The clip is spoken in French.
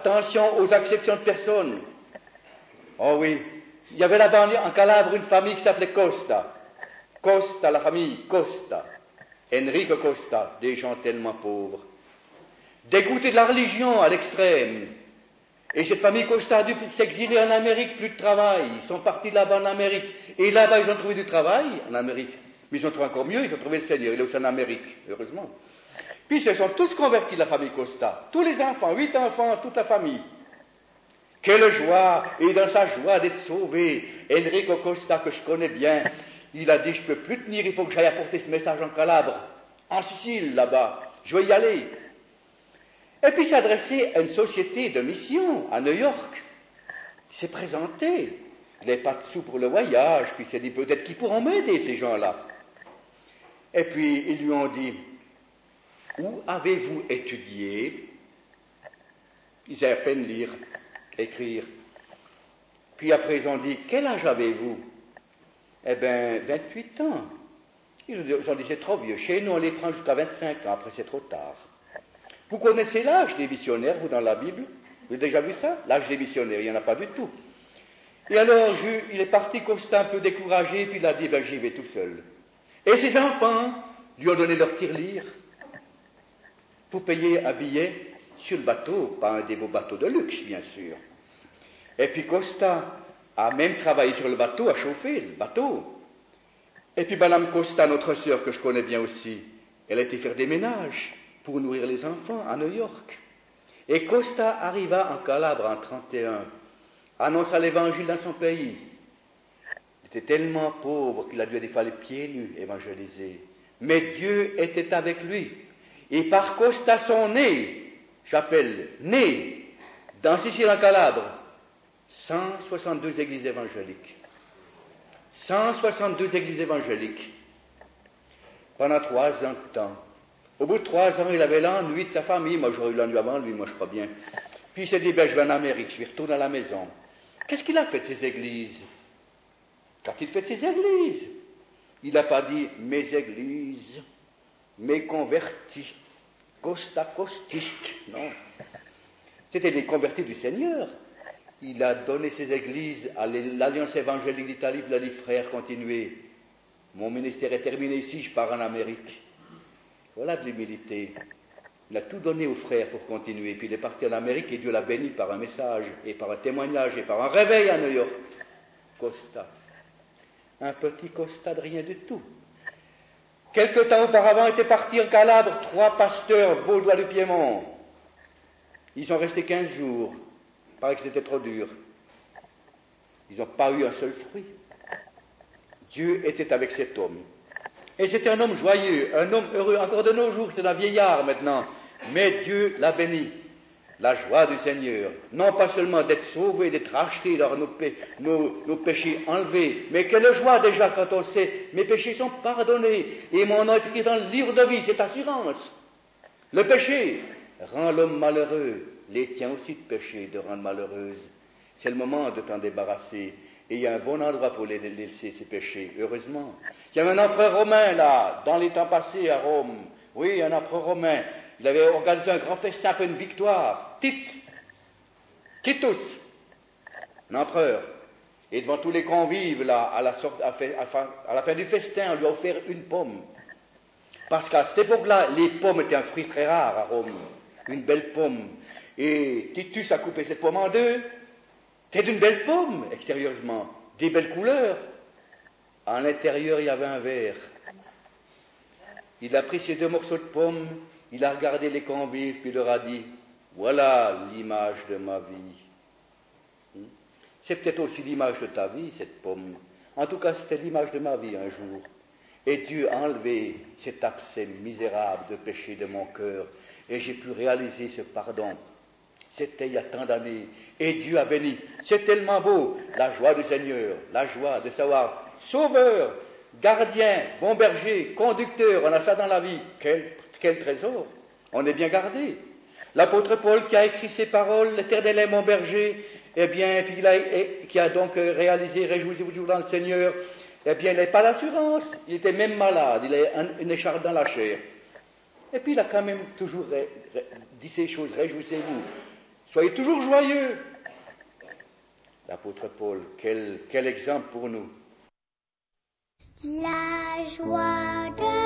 attention aux acceptions de personnes. Oh oui, il y avait là-bas en Calabre une famille qui s'appelait Costa. Costa, la famille Costa. Enrico Costa, des gens tellement pauvres. Dégoûtés de la religion à l'extrême. Et cette famille Costa a dû s'exiler en Amérique, plus de travail. Ils sont partis là-bas en Amérique. Et là-bas, ils ont trouvé du travail en Amérique. Mais ils ont trouvé encore mieux, ils ont trouvé le Seigneur. Il est aussi en Amérique, heureusement. Puis ils se sont tous convertis, la famille Costa. Tous les enfants, 8 enfants, toute la famille. Quelle joie! Et dans sa joie d'être sauvé, Enrico Costa, que je connais bien, il a dit, je ne peux plus tenir, il faut que j'aille apporter ce message en Calabre, en Sicile, là-bas. Je vais y aller. Et puis il s'est adressé à une société de mission à New York. Il s'est présenté. Il n'avait pas de sous pour le voyage, puis il s'est dit, peut-être qu'ils pourront m'aider, ces gens-là. Et puis ils lui ont dit, où avez-vous étudié? Il sait à peine lire, écrire. Puis après ils ont dit, quel âge avez-vous? Eh bien, 28 ans. Ils ont dit, c'est trop vieux. Chez nous, on les prend jusqu'à 25 ans, après c'est trop tard. Vous connaissez l'âge des missionnaires, vous, dans la Bible? Vous avez déjà vu ça? L'âge des missionnaires, il n'y en a pas du tout. Et alors, il est parti Costa un peu découragé, puis il a dit, j'y vais tout seul. Et ses enfants lui ont donné leur tirelire pour payer un billet sur le bateau, pas un des beaux bateaux de luxe, bien sûr. Et puis Costa a même travaillé sur le bateau, a chauffé le bateau. Et puis Madame Costa, notre sœur que je connais bien aussi, elle a été faire des ménages pour nourrir les enfants à New York. Et Costa arriva en Calabre en 1931, annonça l'évangile dans son pays. Il était tellement pauvre qu'il a dû des fois les pieds nus évangéliser. Mais Dieu était avec lui. Et par Costa son né, j'appelle né, dans Sicile en Calabre, 162 églises évangéliques. 162 églises évangéliques. Pendant 3 ans de temps. Au bout de 3 ans, il avait l'ennui de sa famille. Moi, j'aurais eu l'ennui avant lui, moi, je crois bien. Puis il s'est dit, je vais en Amérique, je vais retourner à la maison. Qu'est-ce qu'il a fait de ces églises? Qu'a-t-il fait de ces églises? Il n'a pas dit, mes églises, mes convertis, Costa Costiste, non. C'était les convertis du Seigneur. Il a donné ses églises à l'Alliance évangélique d'Italie, il a dit, frère, continuez. Mon ministère est terminé ici, je pars en Amérique. Voilà de l'humilité. Il a tout donné aux frères pour continuer. Puis il est parti en Amérique et Dieu l'a béni par un message, et par un témoignage, et par un réveil à New York. Costa. Un petit Costa de rien du tout. Quelque temps auparavant étaient partis en Calabre 3 pasteurs vaudois du Piémont. Ils sont restés 15 jours. Il paraît que c'était trop dur. Ils n'ont pas eu un seul fruit. Dieu était avec cet homme. Et c'était un homme joyeux, un homme heureux. Encore de nos jours, c'est un vieillard maintenant. Mais Dieu l'a béni. La joie du Seigneur. Non pas seulement d'être sauvé, d'être racheté, d'avoir nos péchés enlevés. Mais quelle joie déjà quand on sait, mes péchés sont pardonnés. Et mon nom est écrit dans le livre de vie, cette assurance. Le péché rend l'homme malheureux. Les tiens aussi de péché, de rendre malheureuse. C'est le moment de t'en débarrasser. Et il y a un bon endroit pour les laisser, ces péchés, heureusement. Il y avait un empereur romain, là, dans les temps passés à Rome. Oui, un empereur romain. Il avait organisé un grand festin, un peu une victoire. Titus, un empereur. Et devant tous les convives, là, à la fin du festin, on lui a offert une pomme. Parce qu'à cette époque-là, les pommes étaient un fruit très rare à Rome. Une belle pomme. Et Titus a coupé cette pomme en 2. C'était une belle pomme, extérieurement, des belles couleurs. À l'intérieur, il y avait un verre. Il a pris ces 2 morceaux de pomme, il a regardé les convives, puis il leur a dit, voilà l'image de ma vie. C'est peut-être aussi l'image de ta vie, cette pomme. En tout cas, c'était l'image de ma vie un jour. Et Dieu a enlevé cet abcès misérable de péché de mon cœur, et j'ai pu réaliser ce pardon. C'était il y a tant d'années. Et Dieu a béni. C'est tellement beau. La joie du Seigneur. La joie de savoir sauveur, gardien, bon berger, conducteur. On a ça dans la vie. Quel trésor. On est bien gardé. L'apôtre Paul qui a écrit ces paroles, l'Éternel est mon berger, eh bien, puis qui a donc réalisé, réjouissez-vous toujours dans le Seigneur, eh bien, il n'avait pas l'assurance. Il était même malade. Il avait une écharpe dans la chair. Et puis il a quand même toujours dit ces choses, réjouissez-vous. Soyez toujours joyeux. L'apôtre Paul, quel exemple pour nous. La joie de